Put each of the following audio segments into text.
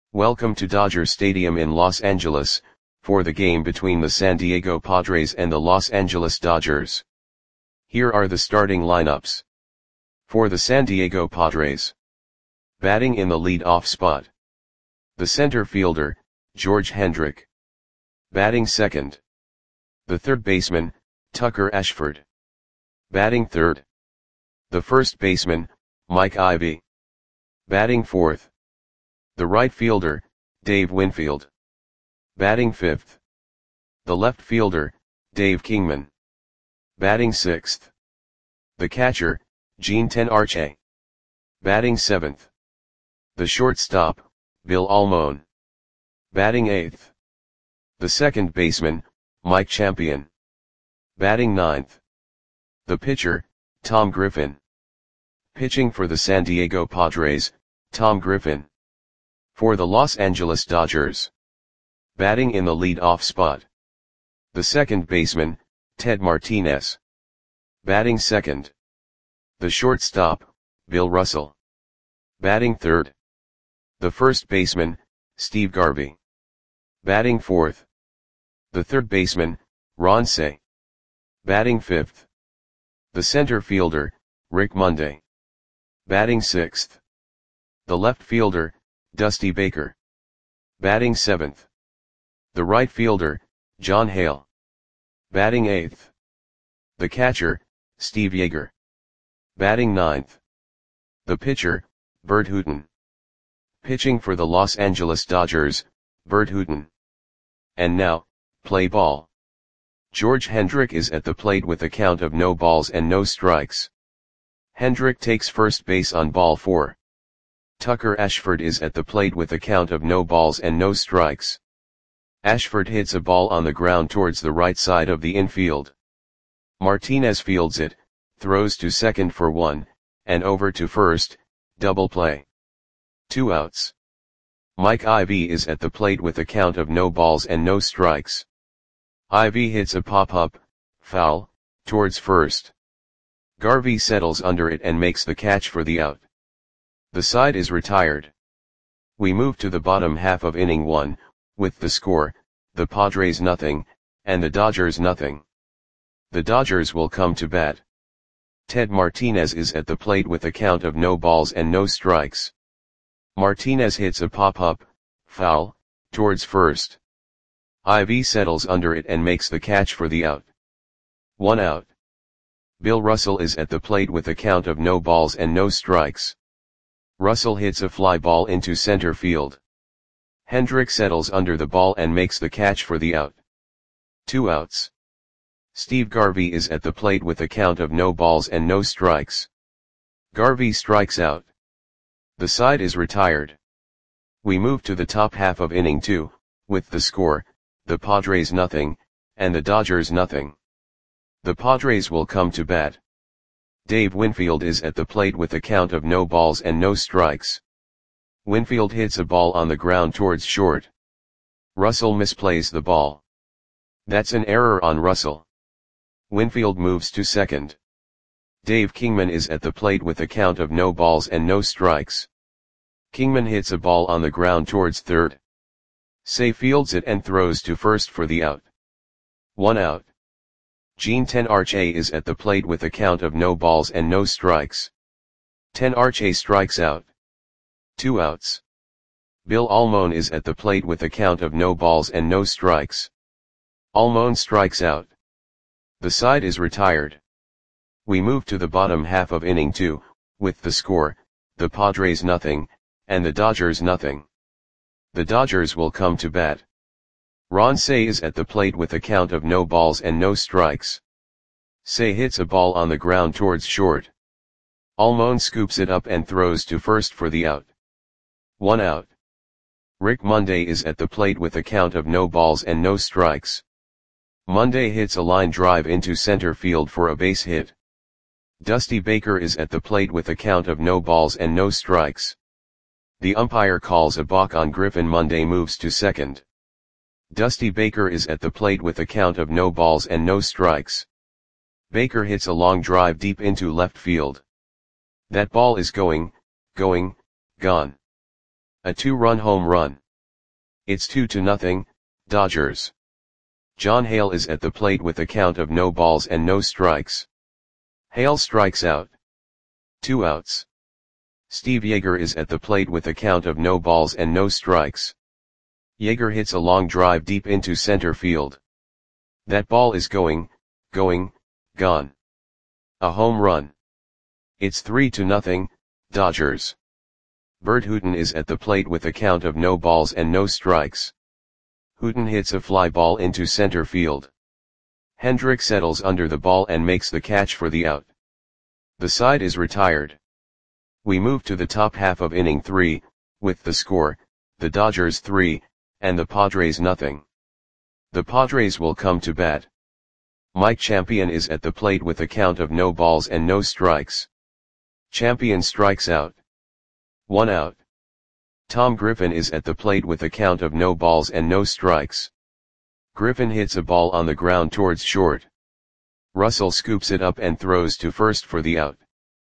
Welcome to Dodger Stadium in Los Angeles, for the game between the San Diego Padres and the Los Angeles Dodgers. Here are the starting lineups. For the San Diego Padres. Batting in the lead-off spot. The center fielder, George Hendrick. Batting second. The third baseman, Tucker Ashford. Batting third. The first baseman, Mike Ivy. Batting fourth. The right fielder, Dave Winfield. Batting fifth. The left fielder, Dave Kingman. Batting sixth. The catcher, Gene Tenarche. Batting seventh. The shortstop, Bill Almon. Batting eighth. The second baseman, Mike Champion. Batting ninth. The pitcher, Tom Griffin. Pitching for the San Diego Padres, Tom Griffin. For the Los Angeles Dodgers. Batting in the lead-off spot. The second baseman, Ted Martinez. Batting second. The shortstop, Bill Russell. Batting third. The first baseman, Steve Garvey. Batting fourth. The third baseman, Ron Cey. Batting fifth. The center fielder, Rick Monday. Batting sixth. The left fielder, Dusty Baker. Batting seventh. The right fielder, John Hale. Batting eighth. The catcher, Steve Yeager. Batting ninth. The pitcher, Bert Hooton. Pitching for the Los Angeles Dodgers, Bert Hooton. And now, play ball. George Hendrick is at the plate with a count of no balls and no strikes. Hendrick takes first base on ball 4. Tucker Ashford is at the plate with a count of no balls and no strikes. Ashford hits a ball on the ground towards the right side of the infield. Martinez fields it, throws to second for 1, and over to first, double play. 2 outs. Mike Ivy is at the plate with a count of no balls and no strikes. Ivy hits a pop-up, foul, towards first. Garvey settles under it and makes the catch for the out. The side is retired. We move to the bottom half of inning 1, with the score, the Padres nothing, and the Dodgers nothing. The Dodgers will come to bat. Ted Martinez is at the plate with a count of no balls and no strikes. Martinez hits a pop-up, foul, towards first. Ivy settles under it and makes the catch for the out. 1 out. Bill Russell is at the plate with a count of no balls and no strikes. Russell hits a fly ball into center field. Hendrick settles under the ball and makes the catch for the out. 2 outs. Steve Garvey is at the plate with a count of no balls and no strikes. Garvey strikes out. The side is retired. We move to the top half of inning 2, with the score, the Padres nothing, and the Dodgers nothing. The Padres will come to bat. Dave Winfield is at the plate with a count of no balls and no strikes. Winfield hits a ball on the ground towards short. Russell misplays the ball. That's an error on Russell. Winfield moves to second. Dave Kingman is at the plate with a count of no balls and no strikes. Kingman hits a ball on the ground towards third. Cey fields it and throws to first for the out. 1 out. Gene Tenarche is at the plate with a count of no balls and no strikes. Tenarche strikes out. 2 outs. Bill Almon is at the plate with a count of no balls and no strikes. Almon strikes out. The side is retired. We move to the bottom half of inning 2, with the score, the Padres nothing, and the Dodgers nothing. The Dodgers will come to bat. Ron Cey is at the plate with a count of no balls and no strikes. Cey hits a ball on the ground towards short. Almon scoops it up and throws to first for the out. 1 out. Rick Monday is at the plate with a count of no balls and no strikes. Monday hits a line drive into center field for a base hit. Dusty Baker is at the plate with a count of no balls and no strikes. The umpire calls a balk on Griffin. Monday moves to second. Dusty Baker is at the plate with a count of no balls and no strikes. Baker hits a long drive deep into left field. That ball is gone. A 2-run home run. It's 2-0, Dodgers. John Hale is at the plate with a count of no balls and no strikes. Hale strikes out. 2 outs. Steve Yeager is at the plate with a count of no balls and no strikes. Yeager hits a long drive deep into center field. That ball is going, gone. A home run. It's 3-0, Dodgers. Bert Hooton is at the plate with a count of no balls and no strikes. Hooton hits a fly ball into center field. Hendrick settles under the ball and makes the catch for the out. The side is retired. We move to the top half of inning 3, with the score, the Dodgers 3, and the Padres nothing. The Padres will come to bat. Mike Champion is at the plate with a count of no balls and no strikes. Champion strikes out. 1 out. Tom Griffin is at the plate with a count of no balls and no strikes. Griffin hits a ball on the ground towards short. Russell scoops it up and throws to first for the out.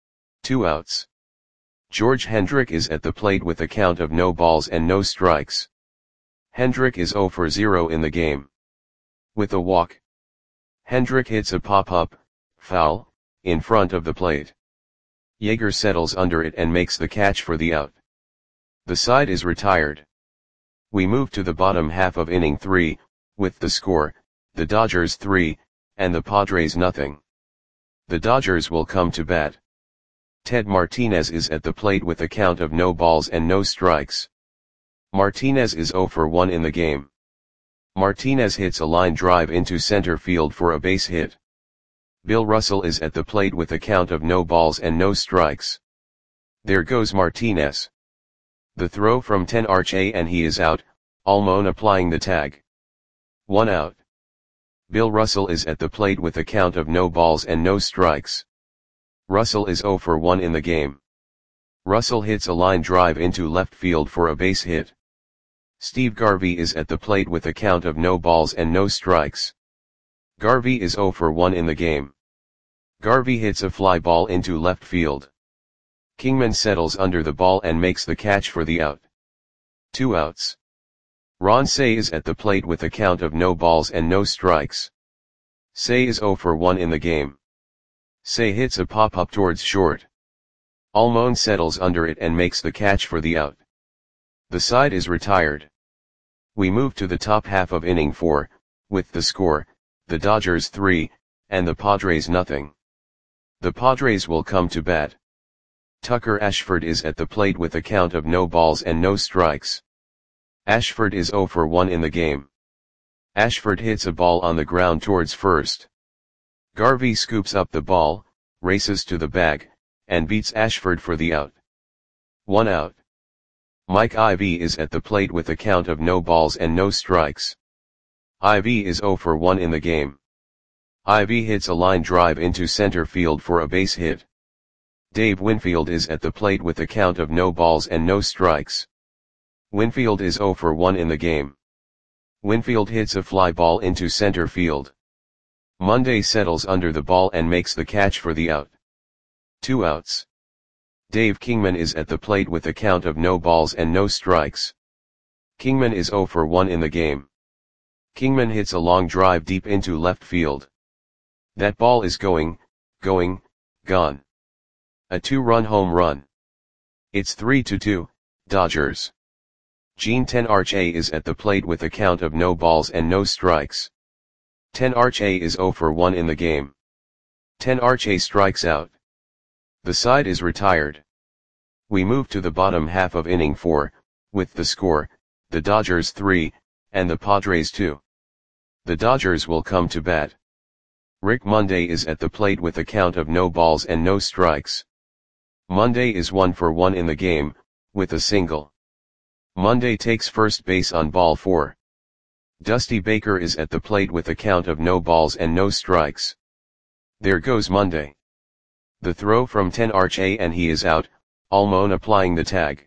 2 outs. George Hendrick is at the plate with a count of no balls and no strikes. Hendrick is 0 for 0 in the game. With a walk. Hendrick hits a pop-up, foul, in front of the plate. Yeager settles under it and makes the catch for the out. The side is retired. We move to the bottom half of inning 3, with the score, the Dodgers 3, and the Padres nothing. The Dodgers will come to bat. Ted Martinez is at the plate with a count of no balls and no strikes. Martinez is 0 for 1 in the game. Martinez hits a line drive into center field for a base hit. Bill Russell is at the plate with a count of no balls and no strikes. There goes Martinez. The throw from 10 RHA and he is out, Almon applying the tag. 1 out. Bill Russell is at the plate with a count of no balls and no strikes. Russell is 0 for 1 in the game. Russell hits a line drive into left field for a base hit. Steve Garvey is at the plate with a count of no balls and no strikes. Garvey is 0 for 1 in the game. Garvey hits a fly ball into left field. Kingman settles under the ball and makes the catch for the out. 2 outs. Ron Cey is at the plate with a count of no balls and no strikes. Cey is 0 for 1 in the game. Cey hits a pop-up towards short. Almon settles under it and makes the catch for the out. The side is retired. We move to the top half of inning 4, with the score, the Dodgers 3, and the Padres nothing. The Padres will come to bat. Tucker Ashford is at the plate with a count of no balls and no strikes. Ashford is 0 for 1 in the game. Ashford hits a ball on the ground towards first. Garvey scoops up the ball, races to the bag, and beats Ashford for the out. 1 out. Mike Ivey is at the plate with a count of no balls and no strikes. Ivey is 0 for 1 in the game. Ivey hits a line drive into center field for a base hit. Dave Winfield is at the plate with a count of no balls and no strikes. Winfield is 0 for 1 in the game. Winfield hits a fly ball into center field. Monday settles under the ball and makes the catch for the out. 2 outs. Dave Kingman is at the plate with a count of no balls and no strikes. Kingman is 0 for 1 in the game. Kingman hits a long drive deep into left field. That ball is going, gone. A 2-run home run. It's 3-2, Dodgers. Gene Tenarche is at the plate with a count of no balls and no strikes. Tenarche is 0 for 1 in the game. Tenarche strikes out. The side is retired. We move to the bottom half of inning 4, with the score, the Dodgers 3, and the Padres 2. The Dodgers will come to bat. Rick Monday is at the plate with a count of no balls and no strikes. Monday is 1 for 1 in the game, with a single. Monday takes first base on ball 4. Dusty Baker is at the plate with a count of no balls and no strikes. There goes Monday. The throw from Tenarche and he is out, Almon applying the tag.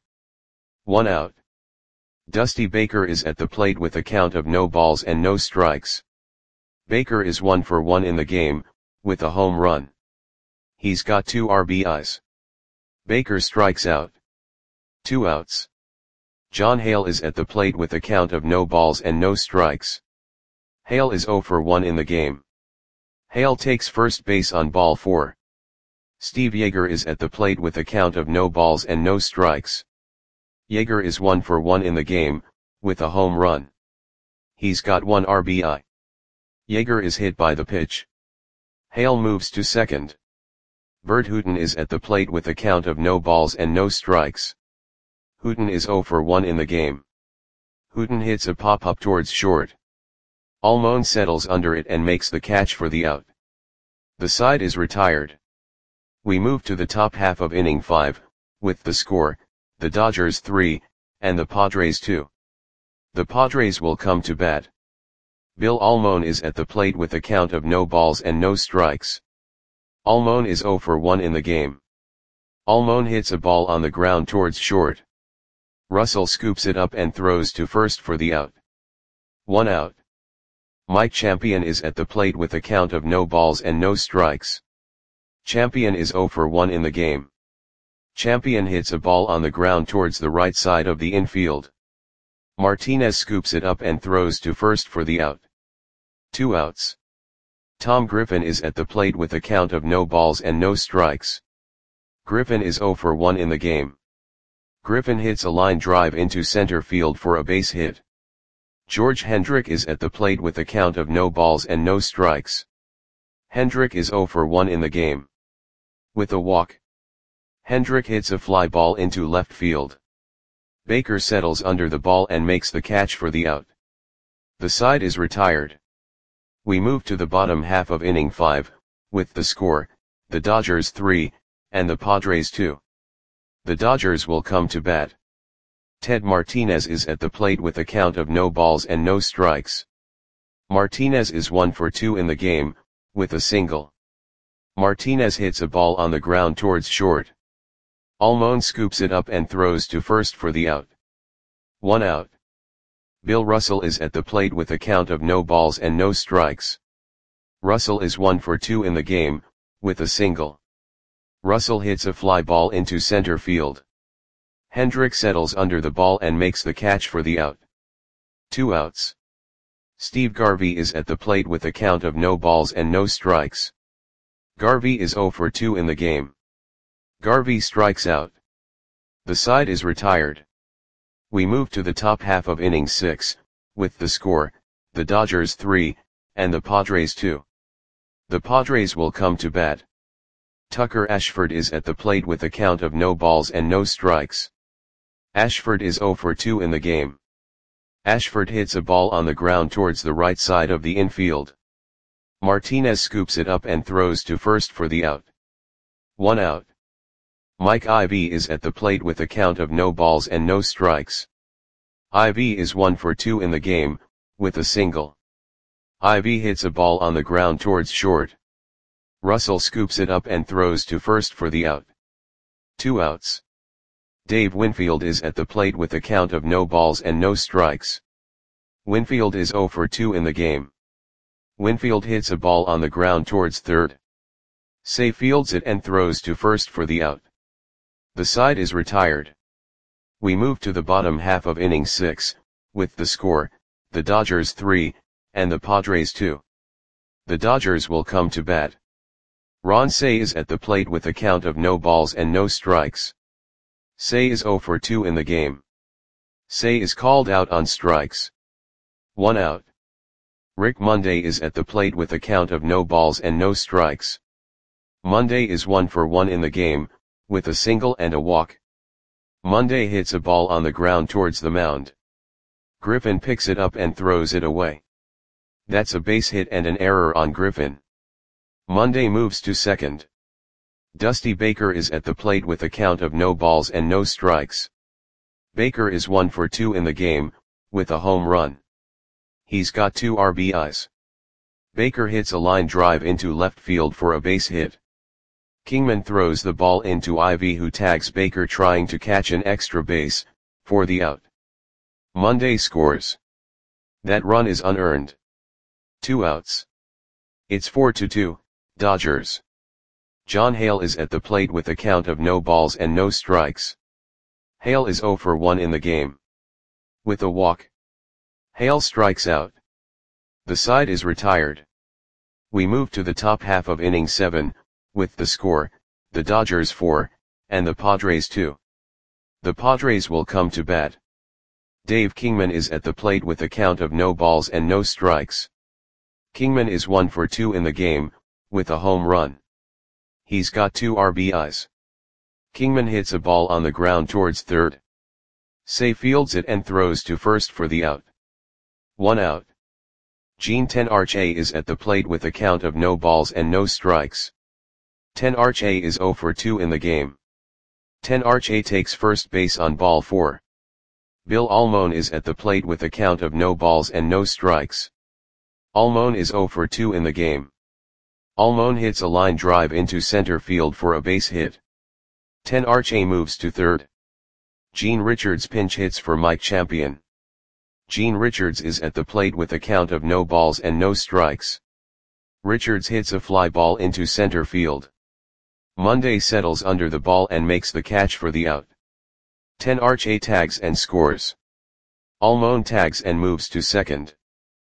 1 out. Dusty Baker is at the plate with a count of no balls and no strikes. Baker is 1 for 1 in the game, with a home run. He's got 2 RBIs. Baker strikes out. 2 outs. John Hale is at the plate with a count of no balls and no strikes. Hale is 0 for 1 in the game. Hale takes first base on ball 4. Steve Yeager is at the plate with a count of no balls and no strikes. Yeager is 1 for 1 in the game, with a home run. He's got 1 RBI. Yeager is hit by the pitch. Hale moves to second. Bert Hooton is at the plate with a count of no balls and no strikes. Hooton is 0 for 1 in the game. Hooton hits a pop-up towards short. Almon settles under it and makes the catch for the out. The side is retired. We move to the top half of inning 5, with the score, the Dodgers 3, and the Padres 2. The Padres will come to bat. Bill Almon is at the plate with a count of no balls and no strikes. Almon is 0 for 1 in the game. Almon hits a ball on the ground towards short. Russell scoops it up and throws to first for the out. 1 out. Mike Champion is at the plate with a count of no balls and no strikes. Champion is 0 for 1 in the game. Champion hits a ball on the ground towards the right side of the infield. Martinez scoops it up and throws to first for the out. 2 outs. Tom Griffin is at the plate with a count of no balls and no strikes. Griffin is 0 for 1 in the game. Griffin hits a line drive into center field for a base hit. George Hendrick is at the plate with a count of no balls and no strikes. Hendrick is 0 for 1 in the game. With a walk, Hendrick hits a fly ball into left field. Baker settles under the ball and makes the catch for the out. The side is retired. We move to the bottom half of inning 5, with the score, the Dodgers 3, and the Padres 2. The Dodgers will come to bat. Ted Martinez is at the plate with a count of no balls and no strikes. Martinez is 1 for 2 in the game, with a single. Martinez hits a ball on the ground towards short. Almon scoops it up and throws to first for the out. 1 out. Bill Russell is at the plate with a count of no balls and no strikes. Russell is 1 for 2 in the game, with a single. Russell hits a fly ball into center field. Hendrick settles under the ball and makes the catch for the out. 2 outs. Steve Garvey is at the plate with a count of no balls and no strikes. Garvey is 0 for 2 in the game. Garvey strikes out. The side is retired. We move to the top half of inning 6, with the score, the Dodgers 3, and the Padres 2. The Padres will come to bat. Tucker Ashford is at the plate with a count of no balls and no strikes. Ashford is 0 for 2 in the game. Ashford hits a ball on the ground towards the right side of the infield. Martinez scoops it up and throws to first for the out. 1 out. Mike Ivy is at the plate with a count of no balls and no strikes. Ivy is 1 for 2 in the game, with a single. Ivy hits a ball on the ground towards short. Russell scoops it up and throws to first for the out. 2 outs. Dave Winfield is at the plate with a count of no balls and no strikes. Winfield is 0 for 2 in the game. Winfield hits a ball on the ground towards third. Say fields it and throws to first for the out. The side is retired. We move to the bottom half of inning 6, with the score, the Dodgers 3, and the Padres 2. The Dodgers will come to bat. Ron Cey is at the plate with a count of no balls and no strikes. Cey is 0 for 2 in the game. Cey is called out on strikes. 1 out. Rick Monday is at the plate with a count of no balls and no strikes. Monday is 1 for 1 in the game, with a single and a walk. Monday hits a ball on the ground towards the mound. Griffin picks it up and throws it away. That's a base hit and an error on Griffin. Monday moves to second. Dusty Baker is at the plate with a count of no balls and no strikes. Baker is 1 for 2 in the game, with a home run. He's got 2 RBIs. Baker hits a line drive into left field for a base hit. Kingman throws the ball into Ivy, who tags Baker trying to catch an extra base, for the out. Monday scores. That run is unearned. 2 outs. It's 4-2, Dodgers. John Hale is at the plate with a count of no balls and no strikes. Hale is 0 for 1 in the game. With a walk, Hale strikes out. The side is retired. We move to the top half of inning 7, with the score, the Dodgers 4, and the Padres 2. The Padres will come to bat. Dave Kingman is at the plate with a count of no balls and no strikes. Kingman is 1 for 2 in the game, with a home run. He's got 2 RBIs. Kingman hits a ball on the ground towards third. Say fields it and throws to first for the out. 1 out. Gene Tenarche is at the plate with a count of no balls and no strikes. Tenarche is 0 for 2 in the game. Tenarche takes first base on ball 4. Bill Almon is at the plate with a count of no balls and no strikes. Almon is 0 for 2 in the game. Almon hits a line drive into center field for a base hit. Tenarche moves to third. Gene Richards pinch hits for Mike Champion. Gene Richards is at the plate with a count of no balls and no strikes. Richards hits a fly ball into center field. Monday settles under the ball and makes the catch for the out. Tenarche tags and scores. Almon tags and moves to second.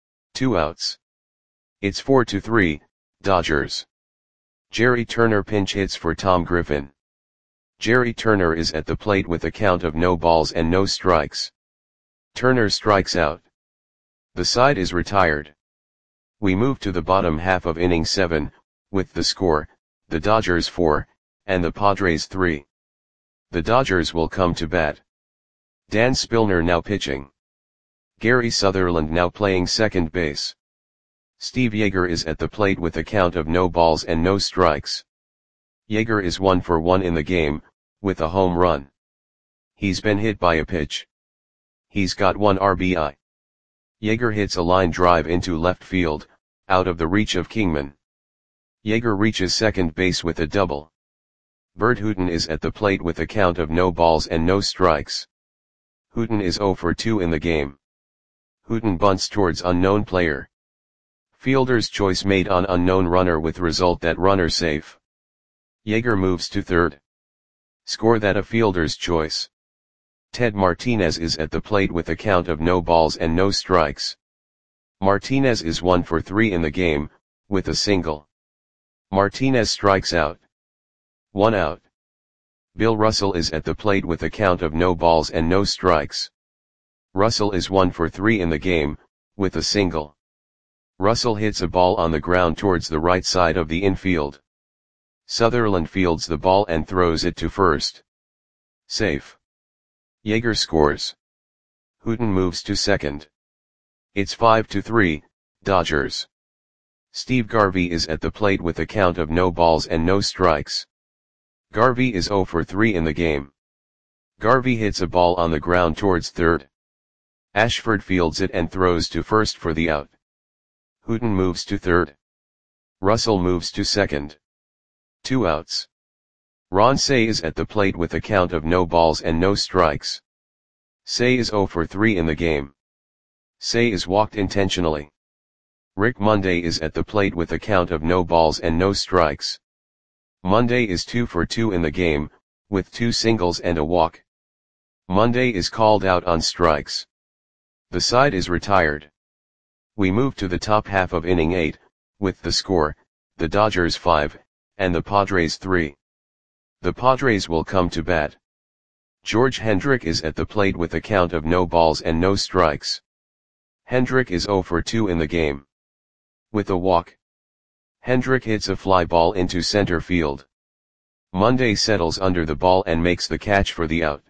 2 outs. It's 4-3, Dodgers. Jerry Turner pinch hits for Tom Griffin. Jerry Turner is at the plate with a count of no balls and no strikes. Turner strikes out. The side is retired. We move to the bottom half of inning 7, with the score, the Dodgers 4, and the Padres 3. The Dodgers will come to bat. Dan Spillner now pitching. Gary Sutherland now playing second base. Steve Yeager is at the plate with a count of no balls and no strikes. Yeager is 1 for 1 in the game, with a home run. He's been hit by a pitch. He's got 1 RBI. Yeager hits a line drive into left field, out of the reach of Kingman. Yeager reaches second base with a double. Bert Hooton is at the plate with a count of no balls and no strikes. Hooton is 0 for 2 in the game. Hooton bunts towards unknown player. Fielder's choice made on unknown runner with result that runner safe. Yeager moves to third. Score that a fielder's choice. Ted Martinez is at the plate with a count of no balls and no strikes. Martinez is 1 for 3 in the game, with a single. Martinez strikes out. 1 out. Bill Russell is at the plate with a count of no balls and no strikes. Russell is 1 for 3 in the game, with a single. Russell hits a ball on the ground towards the right side of the infield. Sutherland fields the ball and throws it to first. Safe. Yeager scores. Hooton moves to second. It's 5-3, Dodgers. Steve Garvey is at the plate with a count of no balls and no strikes. Garvey is 0 for 3 in the game. Garvey hits a ball on the ground towards third. Ashford fields it and throws to first for the out. Hooton moves to third. Russell moves to second. 2 outs. Ron Cey is at the plate with a count of no balls and no strikes. Cey is 0 for 3 in the game. Cey is walked intentionally. Rick Monday is at the plate with a count of no balls and no strikes. Monday is 2 for 2 in the game, with 2 singles and a walk. Monday is called out on strikes. The side is retired. We move to the top half of inning 8, with the score, the Dodgers 5, and the Padres 3. The Padres will come to bat. George Hendrick is at the plate with a count of no balls and no strikes. Hendrick is 0 for 2 in the game. With a walk, Hendrick hits a fly ball into center field. Monday settles under the ball and makes the catch for the out.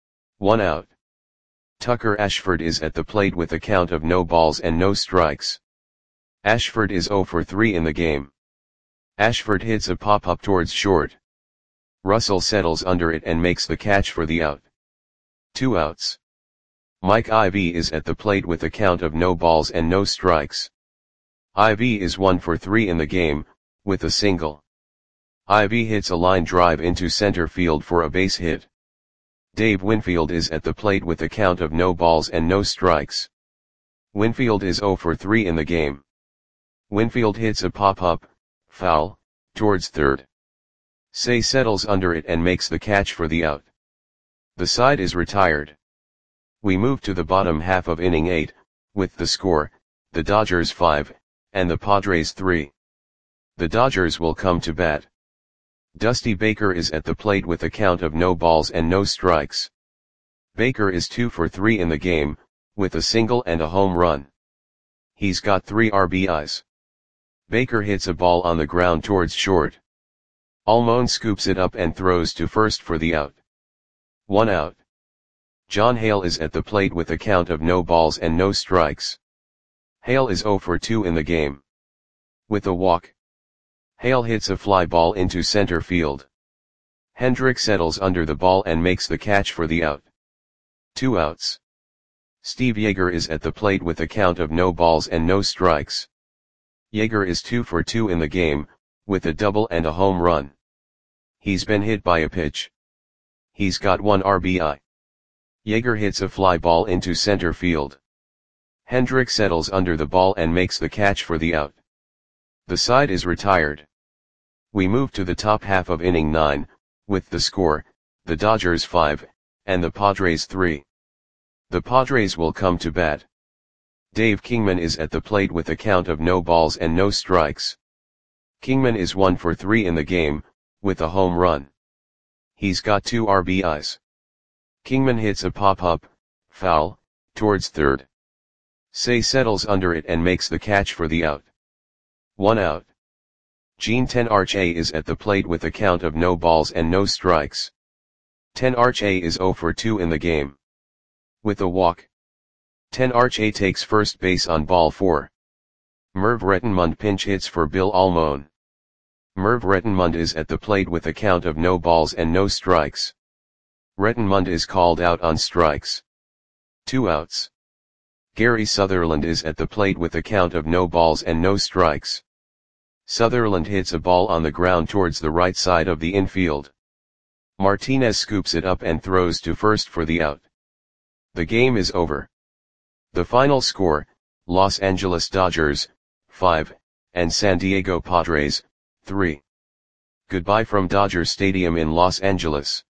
1 out. Tucker Ashford is at the plate with a count of no balls and no strikes. Ashford is 0 for 3 in the game. Ashford hits a pop-up towards short. Russell settles under it and makes the catch for the out. 2 outs. Mike Ivy is at the plate with a count of no balls and no strikes. Ivy is 1 for 3 in the game, with a single. Ivy hits a line drive into center field for a base hit. Dave Winfield is at the plate with a count of no balls and no strikes. Winfield is 0 for 3 in the game. Winfield hits a pop-up, foul, towards third. Cey settles under it and makes the catch for the out. The side is retired. We move to the bottom half of inning 8, with the score, the Dodgers 5, and the Padres 3. The Dodgers will come to bat. Dusty Baker is at the plate with a count of no balls and no strikes. Baker is 2 for 3 in the game, with a single and a home run. He's got 3 RBIs. Baker hits a ball on the ground towards short. Almon scoops it up and throws to first for the out. 1 out. John Hale is at the plate with a count of no balls and no strikes. Hale is 0 for 2 in the game. With a walk, Hale hits a fly ball into center field. Hendrick settles under the ball and makes the catch for the out. 2 outs. Steve Yeager is at the plate with a count of no balls and no strikes. Yeager is 2 for 2 in the game, with a double and a home run. He's been hit by a pitch. He's got 1 RBI. Yeager hits a fly ball into center field. Hendrick settles under the ball and makes the catch for the out. The side is retired. We move to the top half of inning 9, with the score, the Dodgers 5, and the Padres 3. The Padres will come to bat. Dave Kingman is at the plate with a count of no balls and no strikes. Kingman is 1 for 3 in the game, with a home run. He's got 2 RBIs. Kingman hits a pop-up, foul, towards third. Say settles under it and makes the catch for the out. 1 out. Gene Tenarche is at the plate with a count of no balls and no strikes. Tenarche is 0 for 2 in the game. With a walk, Tenarche takes first base on ball 4. Merv Rettenmund pinch hits for Bill Almon. Merv Rettenmund is at the plate with a count of no balls and no strikes. Rettenmund is called out on strikes. 2 outs. Gary Sutherland is at the plate with a count of no balls and no strikes. Sutherland hits a ball on the ground towards the right side of the infield. Martinez scoops it up and throws to first for the out. The game is over. The final score, Los Angeles Dodgers, 5, and San Diego Padres, 3. Goodbye from Dodger Stadium in Los Angeles.